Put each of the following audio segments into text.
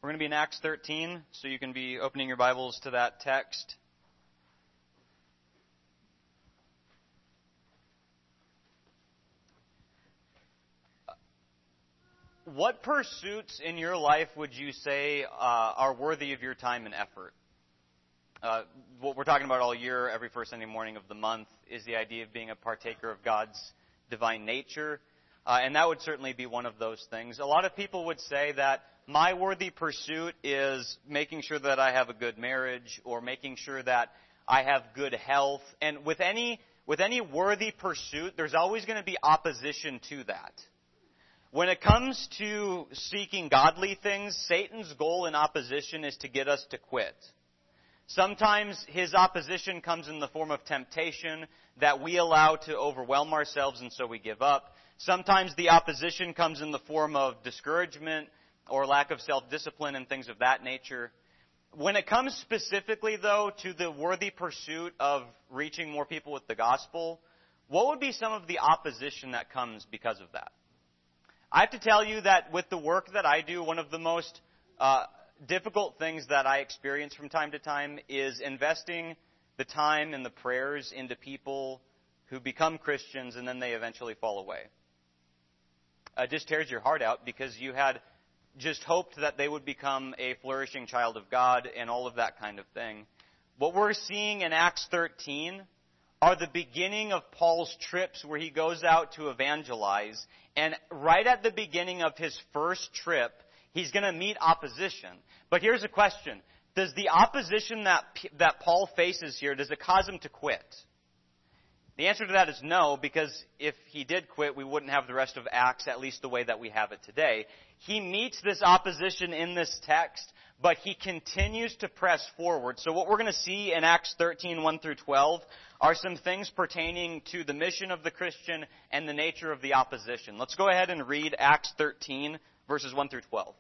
We're going to be in Acts 13, so you can be opening your Bibles to that text. What pursuits in your life would you say are worthy of your time and effort? What we're talking about all year, every first Sunday morning of the month, is the idea of being a partaker of God's divine nature. And that would certainly be one of those things. A lot of people would say that my worthy pursuit is making sure that I have a good marriage or making sure that I have good health. And with any worthy pursuit, there's always going to be opposition to that. When it comes to seeking godly things, Satan's goal in opposition is to get us to quit. Sometimes his opposition comes in the form of temptation that we allow to overwhelm ourselves, and so we give up. Sometimes the opposition comes in the form of discouragement or lack of self-discipline and things of that nature. When it comes specifically, though, to the worthy pursuit of reaching more people with the gospel, what would be some of the opposition that comes because of that? I have to tell you that with the work that I do, one of the most difficult things that I experience from time to time is investing the time and the prayers into people who become Christians and then they eventually fall away. It just tears your heart out because you had just hoped that they would become a flourishing child of God and all of that kind of thing. What we're seeing in Acts 13 are the beginning of Paul's trips where he goes out to evangelize. And right at the beginning of his first trip, he's going to meet opposition. But here's a question. Does the opposition that Paul faces here, does it cause him to quit? The answer to that is no, because if he did quit, we wouldn't have the rest of Acts, at least the way that we have it today. He meets this opposition in this text, but he continues to press forward. So what we're going to see in Acts 13, 1 through 12, are some things pertaining to the mission of the Christian and the nature of the opposition. Let's go ahead and read Acts 13, verses 1 through 12.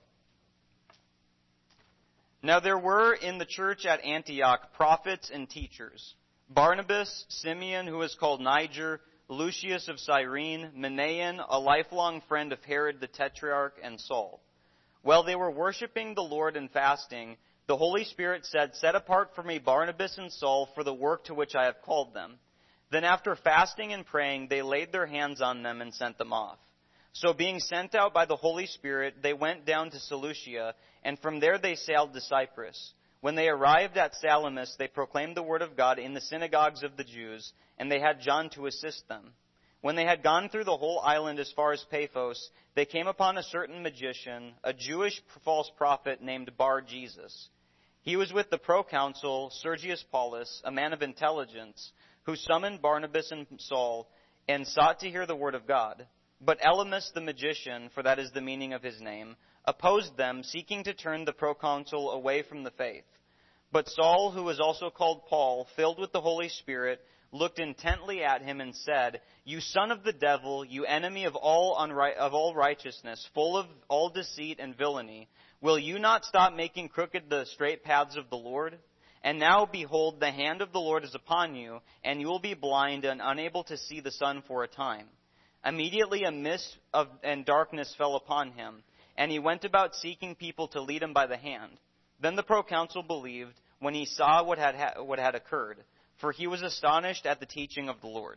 Now there were in the church at Antioch prophets and teachers: Barnabas, Simeon, who is called Niger, Lucius of Cyrene, Manaen, a lifelong friend of Herod the Tetrarch, and Saul. While they were worshiping the Lord and fasting, the Holy Spirit said, "Set apart for me Barnabas and Saul for the work to which I have called them." Then after fasting and praying, they laid their hands on them and sent them off. So being sent out by the Holy Spirit, they went down to Seleucia, and from there they sailed to Cyprus. When they arrived at Salamis, they proclaimed the word of God in the synagogues of the Jews, and they had John to assist them. When they had gone through the whole island as far as Paphos, they came upon a certain magician, a Jewish false prophet named Bar-Jesus. He was with the proconsul Sergius Paulus, a man of intelligence, who summoned Barnabas and Saul and sought to hear the word of God. But Elymas the magician, for that is the meaning of his name, opposed them, seeking to turn the proconsul away from the faith. But Saul, who was also called Paul, filled with the Holy Spirit, looked intently at him and said, "You son of the devil, you enemy of all righteousness, full of all deceit and villainy, will you not stop making crooked the straight paths of the Lord? And now, behold, the hand of the Lord is upon you, and you will be blind and unable to see the sun for a time." Immediately a mist and darkness fell upon him, and he went about seeking people to lead him by the hand. Then the proconsul believed when he saw what had occurred, for he was astonished at the teaching of the Lord.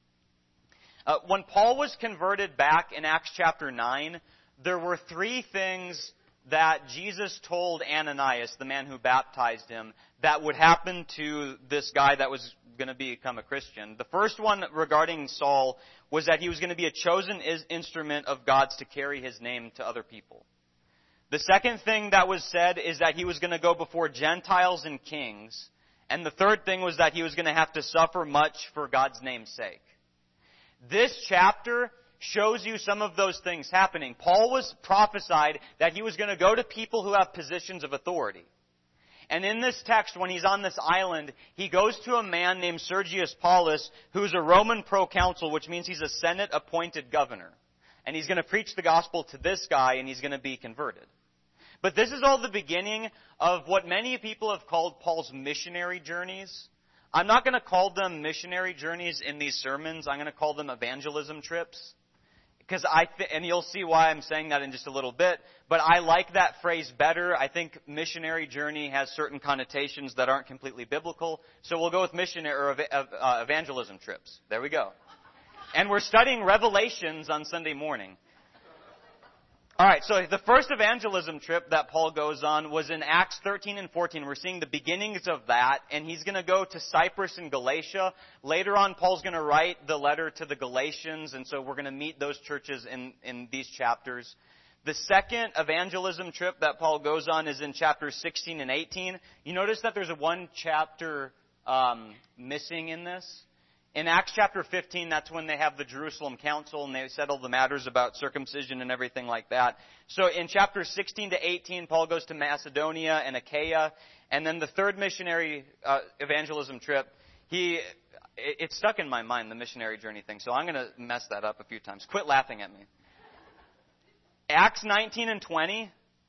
When Paul was converted back in Acts chapter 9, there were three things that Jesus told Ananias, the man who baptized him, that would happen to this guy that was going to become a Christian. The first one regarding Saul was that he was going to be a chosen instrument of God's to carry his name to other people. The second thing that was said is that he was going to go before Gentiles and kings. And the third thing was that he was going to have to suffer much for God's name's sake. This chapter shows you some of those things happening. Paul was prophesied that he was going to go to people who have positions of authority. And in this text, when he's on this island, he goes to a man named Sergius Paulus, who's a Roman proconsul, which means he's a Senate-appointed governor. And he's going to preach the gospel to this guy, and he's going to be converted. But this is all the beginning of what many people have called Paul's missionary journeys. I'm not going to call them missionary journeys in these sermons. I'm going to call them evangelism trips. because and you'll see why I'm saying that in just a little bit, but I like that phrase better. I think missionary journey has certain connotations that aren't completely biblical, so we'll go with missionary or evangelism trips. There we go. And we're studying Revelations on Sunday morning. All right, so the first evangelism trip that Paul goes on was in Acts 13 and 14. We're seeing the beginnings of that, and he's going to go to Cyprus and Galatia. Later on, Paul's going to write the letter to the Galatians, and so we're going to meet those churches in these chapters. The second evangelism trip that Paul goes on is in chapters 16 and 18. You notice that there's one chapter missing in this. In Acts chapter 15, that's when they have the Jerusalem Council and they settle the matters about circumcision and everything like that. So in chapters 16 to 18, Paul goes to Macedonia and Achaia. And then the third missionary evangelism trip, it's stuck in my mind, the missionary journey thing. So I'm going to mess that up a few times. Quit laughing at me. Acts 19 and 20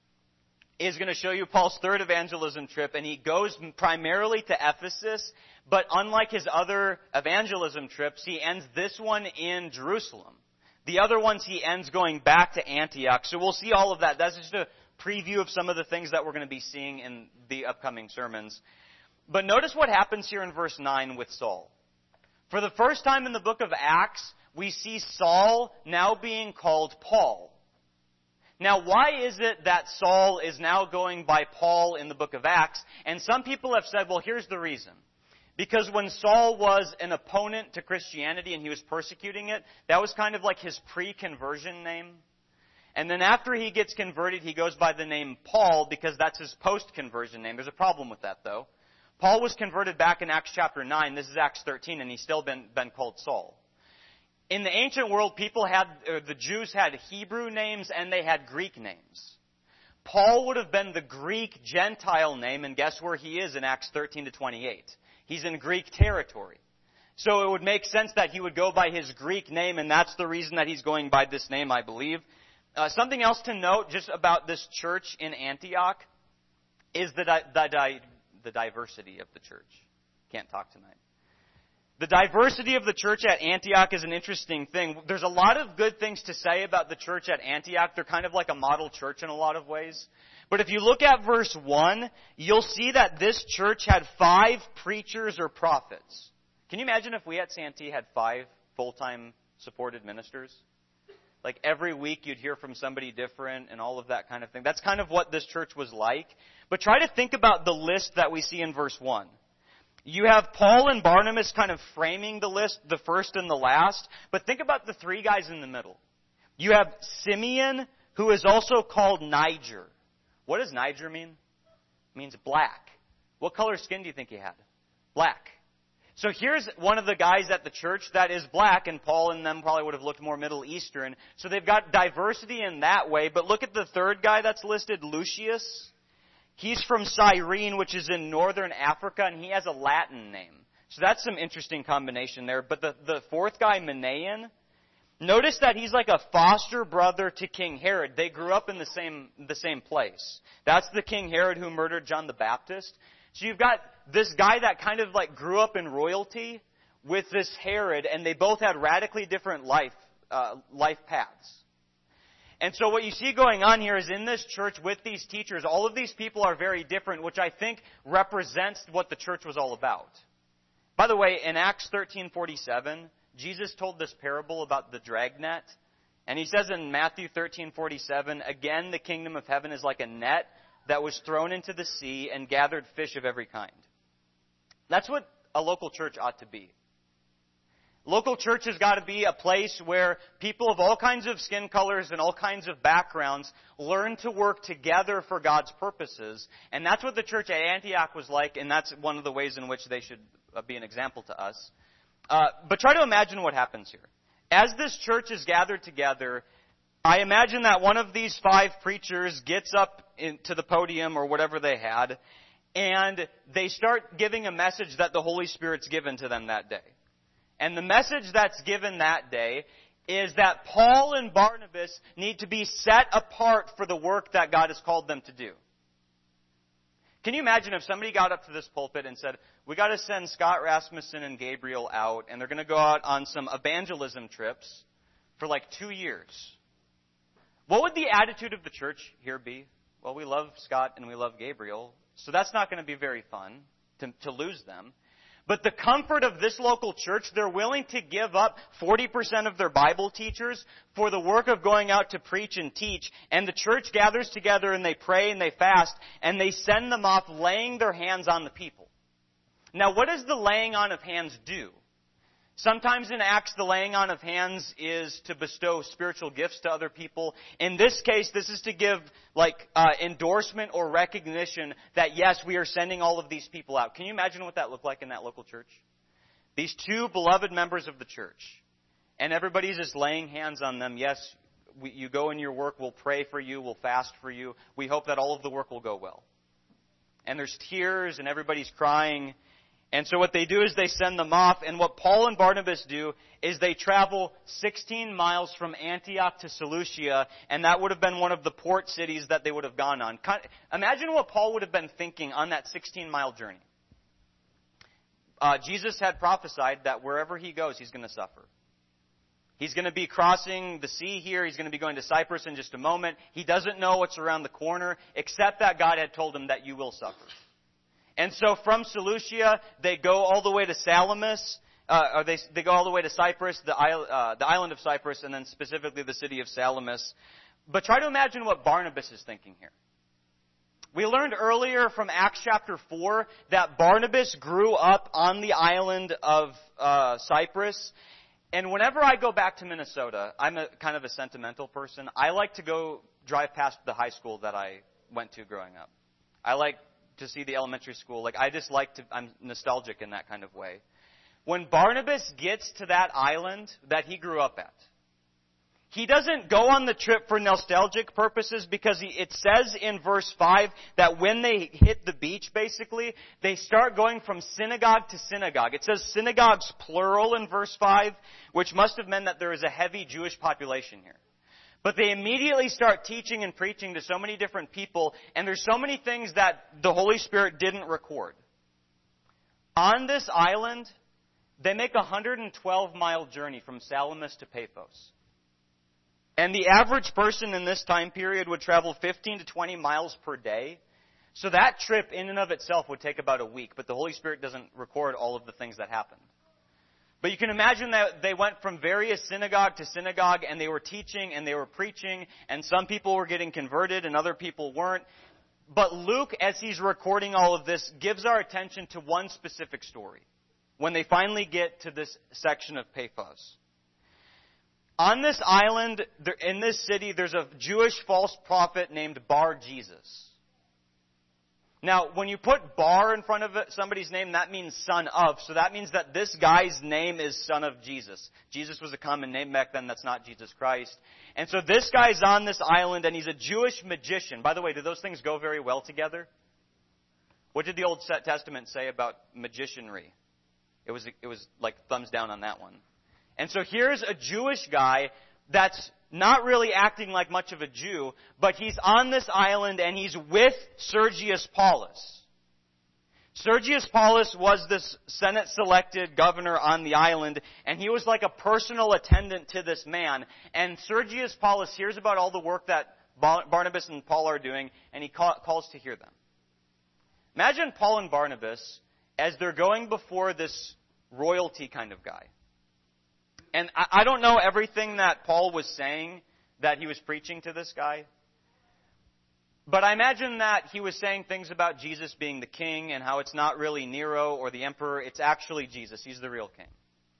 is going to show you Paul's third evangelism trip, and he goes primarily to Ephesus, but unlike his other evangelism trips, he ends this one in Jerusalem. The other ones he ends going back to Antioch. So we'll see all of that. That's just a preview of some of the things that we're going to be seeing in the upcoming sermons. But notice what happens here in verse 9 with Saul. For the first time in the book of Acts, we see Saul now being called Paul. Now, why is it that Saul is now going by Paul in the book of Acts? And some people have said, well, here's the reason. Because when Saul was an opponent to Christianity and he was persecuting it, that was kind of like his pre-conversion name. And then after he gets converted, he goes by the name Paul because that's his post-conversion name. There's a problem with that, though. Paul was converted back in Acts chapter 9. This is Acts 13, and he's still been called Saul. In the ancient world, the Jews had Hebrew names and they had Greek names. Paul would have been the Greek Gentile name, and guess where he is in Acts 13 to 28? He's in Greek territory. So it would make sense that he would go by his Greek name, and that's the reason that he's going by this name, I believe. Something else to note just about this church in Antioch is the diversity of the church. Can't talk tonight. The diversity of the church at Antioch is an interesting thing. There's a lot of good things to say about the church at Antioch. They're kind of like a model church in a lot of ways. But if you look at verse 1, you'll see that this church had 5 preachers or prophets. Can you imagine if we at Santee had 5 full-time supported ministers? Like every week you'd hear from somebody different and all of that kind of thing. That's kind of what this church was like. But try to think about the list that we see in verse 1. You have Paul and Barnabas kind of framing the list, the first and the last. But think about the 3 guys in the middle. You have Simeon, who is also called Niger. What does Niger mean? It means black. What color skin do you think he had? Black. So here's one of the guys at the church that is black, and Paul and them probably would have looked more Middle Eastern. So they've got diversity in that way. But look at the third guy that's listed, Lucius. He's from Cyrene, which is in northern Africa, and he has a Latin name. So that's some interesting combination there. But the fourth guy, Manaen, notice that he's like a foster brother to King Herod. They grew up in the same place. That's the King Herod who murdered John the Baptist. So you've got this guy that kind of like grew up in royalty with this Herod, and they both had radically different life paths. And so what you see going on here is in this church with these teachers, all of these people are very different, which I think represents what the church was all about. By the way, in Acts 13:47, Jesus told this parable about the dragnet. And he says in Matthew 13:47, again, the kingdom of heaven is like a net that was thrown into the sea and gathered fish of every kind. That's what a local church ought to be. Local church has got to be a place where people of all kinds of skin colors and all kinds of backgrounds learn to work together for God's purposes. And that's what the church at Antioch was like, and that's one of the ways in which they should be an example to us. But try to imagine what happens here. As this church is gathered together, I imagine that one of these 5 preachers gets up to the podium or whatever they had, and they start giving a message that the Holy Spirit's given to them that day. And the message that's given that day is that Paul and Barnabas need to be set apart for the work that God has called them to do. Can you imagine if somebody got up to this pulpit and said, we got to send Scott Rasmussen and Gabriel out, and they're going to go out on some evangelism trips for like 2 years. What would the attitude of the church here be? Well, we love Scott and we love Gabriel, so that's not going to be very fun to lose them. But the comfort of this local church, they're willing to give up 40% of their Bible teachers for the work of going out to preach and teach. And the church gathers together and they pray and they fast and they send them off laying their hands on the people. Now, what does the laying on of hands do? Sometimes in Acts, the laying on of hands is to bestow spiritual gifts to other people. In this case, this is to give endorsement or recognition that, yes, we are sending all of these people out. Can you imagine what that looked like in that local church? These two beloved members of the church. And everybody's just laying hands on them. Yes, you go in your work, we'll pray for you, we'll fast for you. We hope that all of the work will go well. And there's tears and everybody's crying. And so what they do is they send them off, and what Paul and Barnabas do is they travel 16 miles from Antioch to Seleucia, and that would have been one of the port cities that they would have gone on. Imagine what Paul would have been thinking on that 16-mile journey. Jesus had prophesied that wherever he goes, he's going to suffer. He's going to be crossing the sea here. He's going to be going to Cyprus in just a moment. He doesn't know what's around the corner, except that God had told him that you will suffer. And so from Seleucia, they go all the way to Salamis, they go all the way to Cyprus, the island of Cyprus, and then specifically the city of Salamis. But try to imagine what Barnabas is thinking here. We learned earlier from Acts chapter 4 that Barnabas grew up on the island of Cyprus. And whenever I go back to Minnesota, I'm kind of a sentimental person. I like to go drive past the high school that I went to growing up. I like to see the elementary school. I'm nostalgic in that kind of way. When Barnabas gets to that island that he grew up at, he doesn't go on the trip for nostalgic purposes because it says in verse 5 that when they hit the beach, basically, they start going from synagogue to synagogue. It says synagogues plural in verse 5, which must have meant that there is a heavy Jewish population here. But they immediately start teaching and preaching to so many different people, and there's so many things that the Holy Spirit didn't record. On this island, they make a 112-mile journey from Salamis to Paphos. And the average person in this time period would travel 15 to 20 miles per day. So that trip in and of itself would take about a week, but the Holy Spirit doesn't record all of the things that happened. But you can imagine that they went from various synagogue to synagogue, and they were teaching and they were preaching, and some people were getting converted and other people weren't. But Luke, as he's recording all of this, gives our attention to one specific story when they finally get to this section of Paphos. On this island, in this city, there's a Jewish false prophet named Bar-Jesus. Now, when you put Bar in front of somebody's name, that means son of. So that means that this guy's name is son of Jesus. Jesus was a common name back then. That's not Jesus Christ. And so this guy's on this island, and he's a Jewish magician. By the way, do those things go very well together? What did the Old Testament say about magicianry? It was like thumbs down on that one. And so here's a Jewish guy that's not really acting like much of a Jew, but he's on this island and he's with Sergius Paulus. Sergius Paulus was this Senate-selected governor on the island, and he was like a personal attendant to this man. And Sergius Paulus hears about all the work that Barnabas and Paul are doing, and he calls to hear them. Imagine Paul and Barnabas as they're going before this royalty kind of guy. And I don't know everything that Paul was saying that he was preaching to this guy. But I imagine that he was saying things about Jesus being the king and how it's not really Nero or the emperor. It's actually Jesus. He's the real king.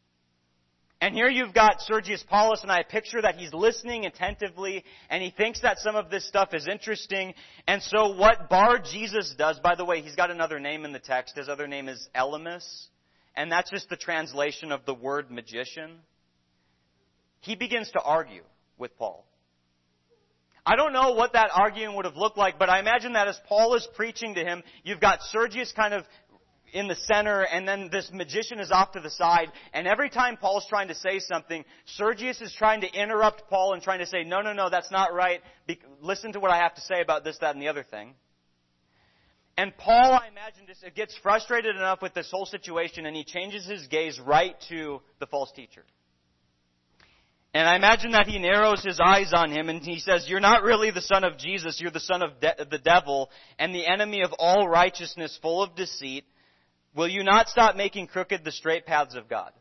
And here you've got Sergius Paulus, and I picture that he's listening attentively, and he thinks that some of this stuff is interesting. And so what Bar-Jesus does, by the way, he's got another name in the text. His other name is Elymas, and that's just the translation of the word magician. He begins to argue with Paul. I don't know what that arguing would have looked like, but I imagine that as Paul is preaching to him, you've got Sergius kind of in the center, and then this magician is off to the side, and every time Paul's trying to say something, Sergius is trying to interrupt Paul and trying to say, no, that's not right. Listen to what I have to say about this, that, and the other thing. And Paul, I imagine, just gets frustrated enough with this whole situation, and he changes his gaze right to the false teacher. And I imagine that he narrows his eyes on him and he says, you're not really the son of Jesus, you're the son of the devil and the enemy of all righteousness, full of deceit. Will you not stop making crooked the straight paths of God?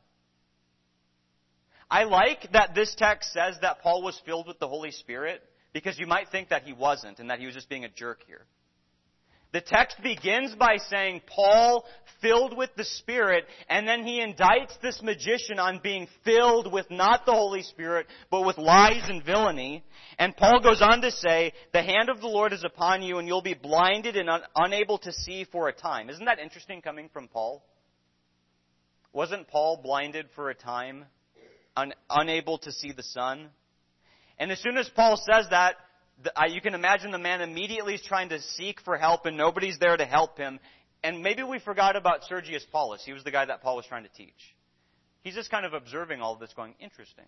I like that this text says that Paul was filled with the Holy Spirit, because you might think that he wasn't and that he was just being a jerk here. The text begins by saying Paul filled with the Spirit, and then he indicts this magician on being filled with not the Holy Spirit, but with lies and villainy. And Paul goes on to say, the hand of the Lord is upon you, and you'll be blinded and unable to see for a time. Isn't that interesting coming from Paul? Wasn't Paul blinded for a time, unable to see the sun? And as soon as Paul says that, you can imagine the man immediately is trying to seek for help and nobody's there to help him. And maybe we forgot about Sergius Paulus. He was the guy that Paul was trying to teach. He's just kind of observing all of this going, interesting.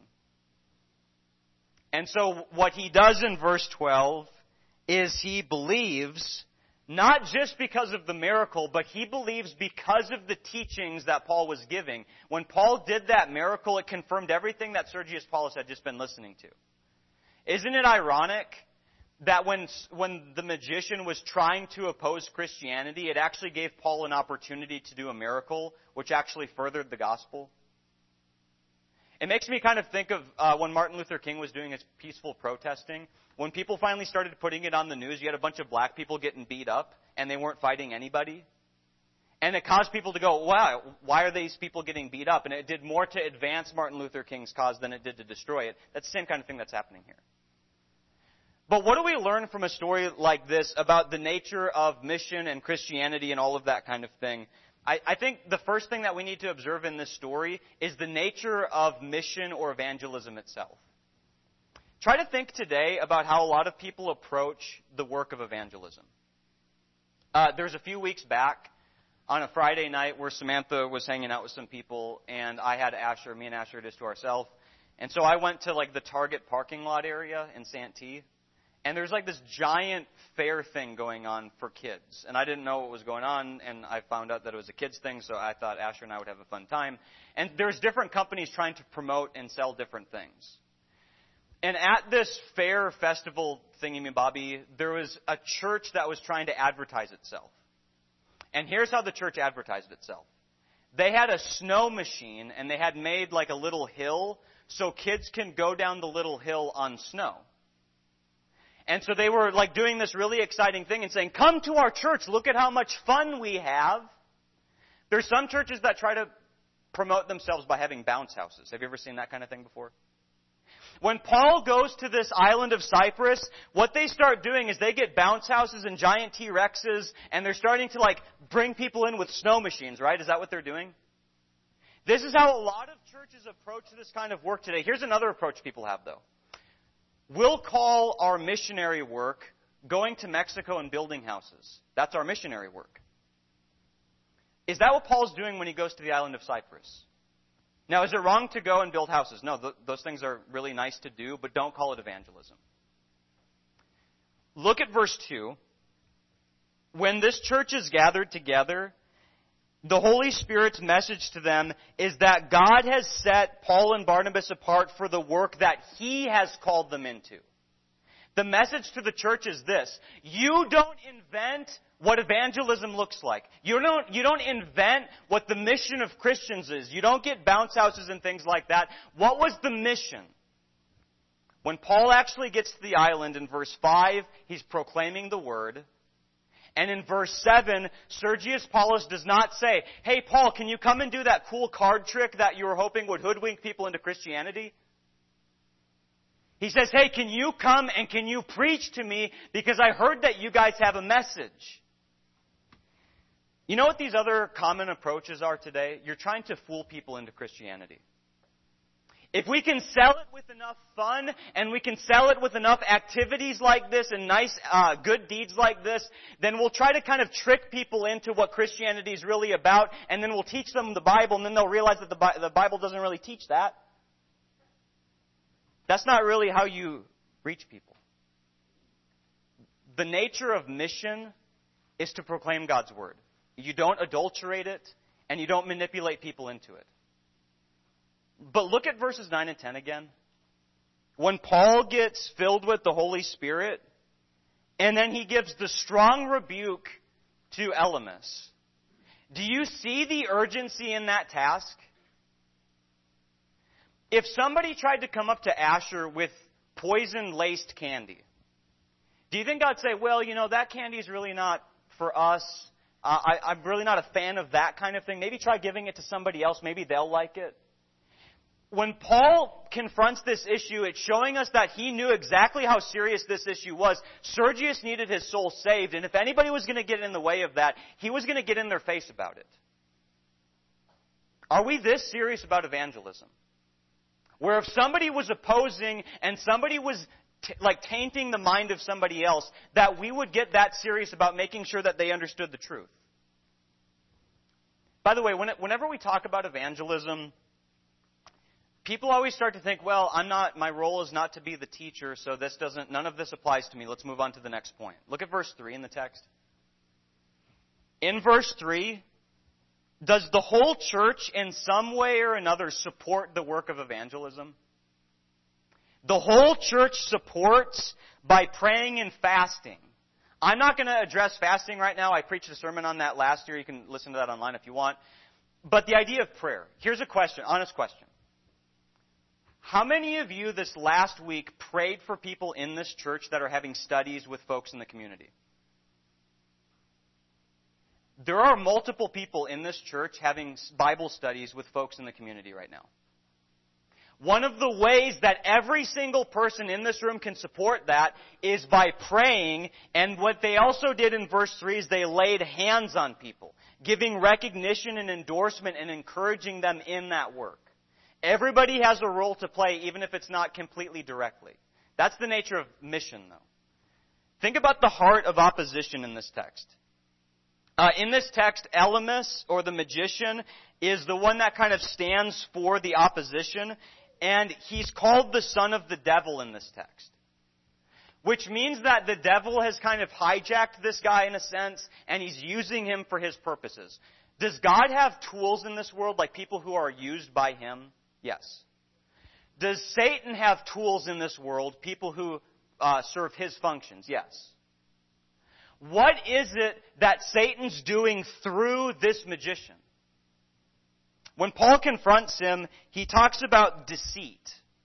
And so what he does in verse 12 is he believes, not just because of the miracle, but he believes because of the teachings that Paul was giving. When Paul did that miracle, it confirmed everything that Sergius Paulus had just been listening to. Isn't it ironic that when the magician was trying to oppose Christianity, it actually gave Paul an opportunity to do a miracle, which actually furthered the gospel? It makes me kind of think of when Martin Luther King was doing his peaceful protesting. When people finally started putting it on the news, you had a bunch of black people getting beat up, and they weren't fighting anybody. And it caused people to go, wow, why are these people getting beat up? And it did more to advance Martin Luther King's cause than it did to destroy it. That's the same kind of thing that's happening here. But what do we learn from a story like this about the nature of mission and Christianity and all of that kind of thing? I think the first thing that we need to observe in this story is the nature of mission or evangelism itself. Try to think today about how a lot of people approach the work of evangelism. There's a few weeks back on a Friday night where Samantha was hanging out with some people and I had Asher, me and Asher just to ourselves. And so I went to like the Target parking lot area in Santee. And there's like this giant fair thing going on for kids. And I didn't know what was going on, and I found out that it was a kids thing, so I thought Asher and I would have a fun time. And there's different companies trying to promote and sell different things. And at this fair festival thingy-me-bobby, there was a church that was trying to advertise itself. And here's how the church advertised itself. They had a snow machine, and they had made like a little hill so kids can go down the little hill on snow. And so they were like doing this really exciting thing and saying, come to our church, look at how much fun we have. There's some churches that try to promote themselves by having bounce houses. Have you ever seen that kind of thing before? When Paul goes to this island of Cyprus, what they start doing is they get bounce houses and giant T-Rexes, and they're starting to like bring people in with snow machines, right? Is that what they're doing? This is how a lot of churches approach this kind of work today. Here's another approach people have, though. We'll call our missionary work going to Mexico and building houses. That's our missionary work. Is that what Paul's doing when he goes to the island of Cyprus? Now, is it wrong to go and build houses? No, those things are really nice to do, but don't call it evangelism. Look at verse 2. When this church is gathered together, the Holy Spirit's message to them is that God has set Paul and Barnabas apart for the work that He has called them into. The message to the church is this: you don't invent what evangelism looks like. You don't invent what the mission of Christians is. You don't get bounce houses and things like that. What was the mission? When Paul actually gets to the island in verse 5, he's proclaiming the word. And in verse 7, Sergius Paulus does not say, hey, Paul, can you come and do that cool card trick that you were hoping would hoodwink people into Christianity? He says, hey, can you come and can you preach to me because I heard that you guys have a message. You know what these other common approaches are today? You're trying to fool people into Christianity. If we can sell it with enough fun and we can sell it with enough activities like this and nice, good deeds like this, then we'll try to kind of trick people into what Christianity is really about, and then we'll teach them the Bible, and then they'll realize that the Bible doesn't really teach that. That's not really how you reach people. The nature of mission is to proclaim God's Word. You don't adulterate it, and you don't manipulate people into it. But look at verses 9 and 10 again. when Paul gets filled with the Holy Spirit, and then he gives the strong rebuke to Elymas. Do you see the urgency in that task? If somebody tried to come up to Asher with poison-laced candy, do you think I'd say, well, that candy is really not for us. I'm really not a fan of that kind of thing. Maybe try giving it to somebody else. Maybe they'll like it. When Paul confronts this issue, it's showing us that he knew exactly how serious this issue was. Sergius needed his soul saved, and if anybody was going to get in the way of that, he was going to get in their face about it. Are we this serious about evangelism? Where if somebody was opposing and somebody was tainting the mind of somebody else, that we would get that serious about making sure that they understood the truth. By the way, whenever we talk about evangelism, people always start to think, well, my role is not to be the teacher, so none of this applies to me. Let's move on to the next point. Look at verse 3 in the text. In verse 3, does the whole church in some way or another support the work of evangelism? The whole church supports by praying and fasting. I'm not going to address fasting right now. I preached a sermon on that last year. You can listen to that online if you want. But the idea of prayer. Here's a question, honest question. How many of you this last week prayed for people in this church that are having studies with folks in the community? There are multiple people in this church having Bible studies with folks in the community right now. One of the ways that every single person in this room can support that is by praying, and what they also did in verse 3 is they laid hands on people, giving recognition and endorsement and encouraging them in that work. Everybody has a role to play, even if it's not completely directly. That's the nature of mission, though. Think about the heart of opposition in this text. In this text, Elymas, or the magician, is the one that kind of stands for the opposition, and he's called the son of the devil in this text. Which means that the devil has kind of hijacked this guy in a sense, and he's using him for his purposes. Does God have tools in this world, like people who are used by him? Yes. Does Satan have tools in this world, people who serve his functions? Yes. What is it that Satan's doing through this magician? When Paul confronts him, he talks about deceit.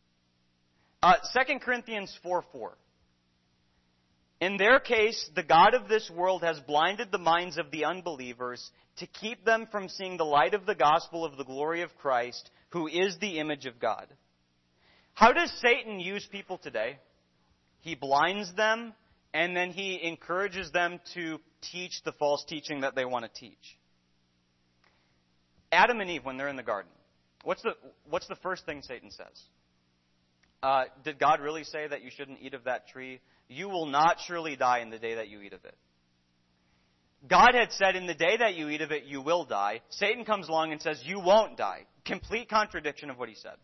2 Corinthians 4:4. In their case, the God of this world has blinded the minds of the unbelievers to keep them from seeing the light of the gospel of the glory of Christ, who is the image of God. How does Satan use people today? He blinds them, and then he encourages them to teach the false teaching that they want to teach. Adam and Eve, when they're in the garden, what's the first thing Satan says? Did God really say that you shouldn't eat of that tree? You will not surely die in the day that you eat of it. God had said, in the day that you eat of it, you will die. Satan comes along and says, you won't die. Complete contradiction of what he said.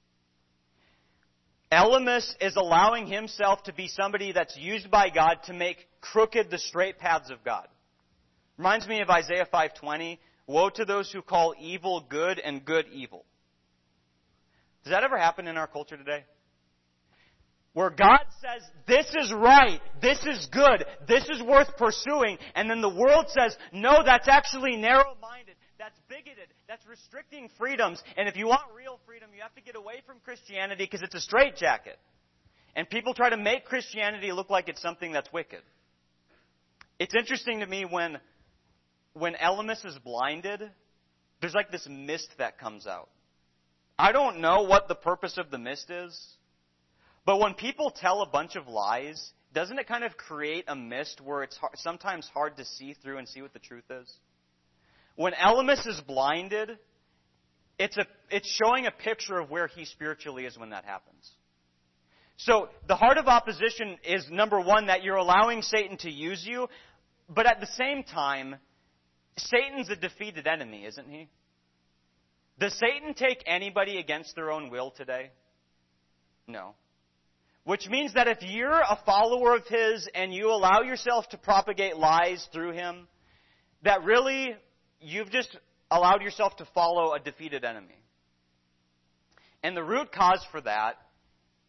Elymas is allowing himself to be somebody that's used by God to make crooked the straight paths of God. Reminds me of Isaiah 5:20. Woe to those who call evil good and good evil. Does that ever happen in our culture today? Where God says, this is right, this is good, this is worth pursuing, and then the world says, no, that's actually narrow-minded, that's bigoted, that's restricting freedoms, and if you want real freedom, you have to get away from Christianity because it's a straitjacket. And people try to make Christianity look like it's something that's wicked. It's interesting to me when Elymas is blinded, there's like this mist that comes out. I don't know what the purpose of the mist is, but when people tell a bunch of lies, doesn't it kind of create a mist where it's sometimes hard to see through and see what the truth is? When Elymas is blinded, it's showing a picture of where he spiritually is when that happens. So the heart of opposition is, number one, that you're allowing Satan to use you, but at the same time, Satan's a defeated enemy, isn't he? Does Satan take anybody against their own will today? No. Which means that if you're a follower of his and you allow yourself to propagate lies through him, that really you've just allowed yourself to follow a defeated enemy. And the root cause for that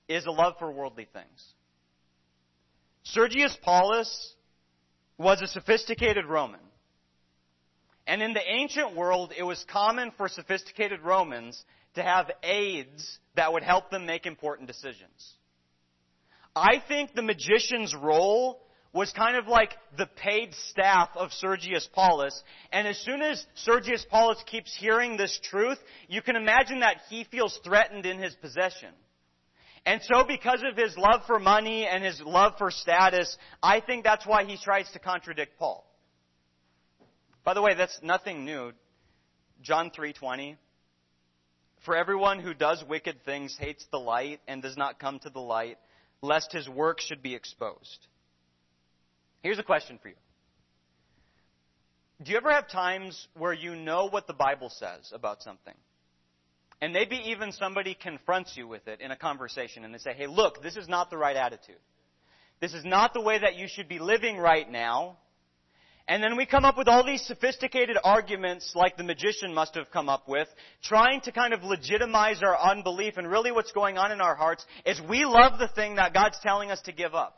is a love for worldly things. Sergius Paulus was a sophisticated Roman. And in the ancient world, it was common for sophisticated Romans to have aides that would help them make important decisions. I think the magician's role was kind of like the paid staff of Sergius Paulus. And as soon as Sergius Paulus keeps hearing this truth, you can imagine that he feels threatened in his possession. And so because of his love for money and his love for status, I think that's why he tries to contradict Paul. By the way, that's nothing new. John 3:20. For everyone who does wicked things hates the light and does not come to the light, lest his work should be exposed. Here's a question for you. Do you ever have times where you know what the Bible says about something? And maybe even somebody confronts you with it in a conversation and they say, hey, look, this is not the right attitude. This is not the way that you should be living right now. And then we come up with all these sophisticated arguments like the magician must have come up with, trying to kind of legitimize our unbelief. And really what's going on in our hearts is we love the thing that God's telling us to give up.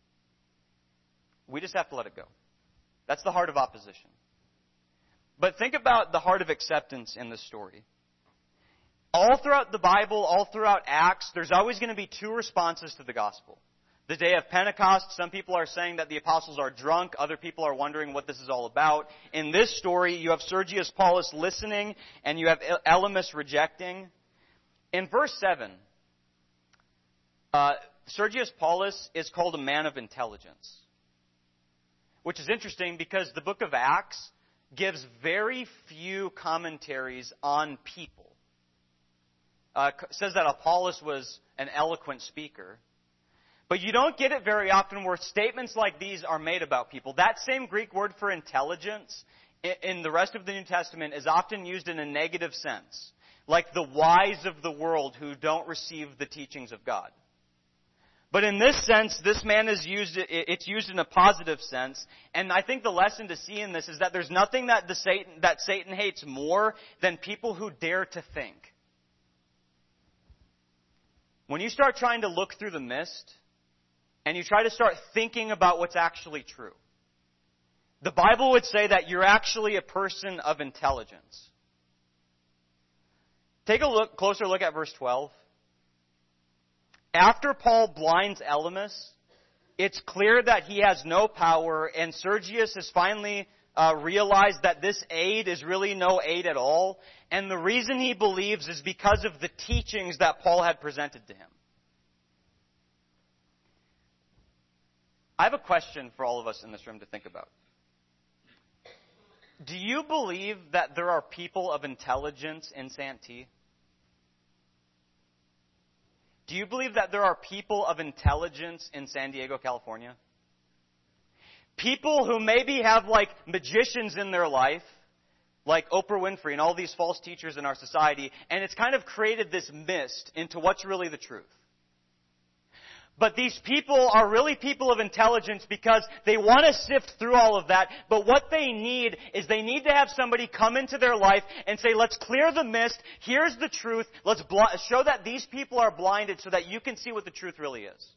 We just have to let it go. That's the heart of opposition. But think about the heart of acceptance in this story. All throughout the Bible, all throughout Acts, there's always going to be two responses to the gospel. The day of Pentecost, some people are saying that the apostles are drunk. Other people are wondering what this is all about. In this story, you have Sergius Paulus listening, and you have Elymas rejecting. In verse 7, Sergius Paulus is called a man of intelligence, which is interesting because the book of Acts gives very few commentaries on people. Says that Apollos was an eloquent speaker. But you don't get it very often where statements like these are made about people. That same Greek word for intelligence in the rest of the New Testament is often used in a negative sense. Like the wise of the world who don't receive the teachings of God. But in this sense, this man is used, it's used in a positive sense. And I think the lesson to see in this is that there's nothing that Satan hates more than people who dare to think. When you start trying to look through the mist, and you try to start thinking about what's actually true, the Bible would say that you're actually a person of intelligence. Take a closer look at verse 12. After Paul blinds Elymas, it's clear that he has no power, and Sergius has finally realized that this aid is really no aid at all. And the reason he believes is because of the teachings that Paul had presented to him. I have a question for all of us in this room to think about. Do you believe that there are people of intelligence in Santee? Do you believe that there are people of intelligence in San Diego, California? People who maybe have like magicians in their life, like Oprah Winfrey and all these false teachers in our society, and it's kind of created this mist into what's really the truth. But these people are really people of intelligence because they want to sift through all of that. But what they need is they need to have somebody come into their life and say, let's clear the mist. Here's the truth. Let's show that these people are blinded so that you can see what the truth really is.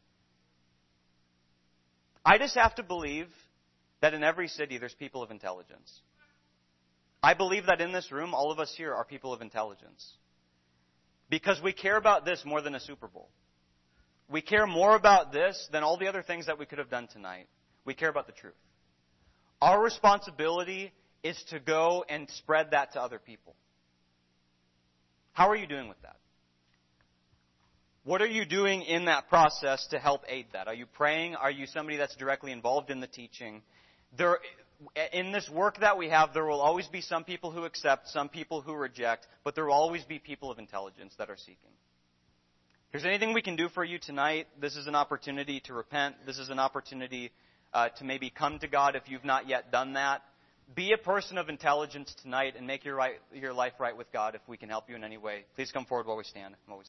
I just have to believe that in every city there's people of intelligence. I believe that in this room, all of us here are people of intelligence. Because we care about this more than a Super Bowl. We care more about this than all the other things that we could have done tonight. We care about the truth. Our responsibility is to go and spread that to other people. How are you doing with that? What are you doing in that process to help aid that? Are you praying? Are you somebody that's directly involved in the teaching? In this work that we have, there will always be some people who accept, some people who reject, but there will always be people of intelligence that are seeking. If there's anything we can do for you tonight, this is an opportunity to repent. This is an opportunity to maybe come to God if you've not yet done that. Be a person of intelligence tonight and make your life right with God if we can help you in any way. Please come forward while we stand.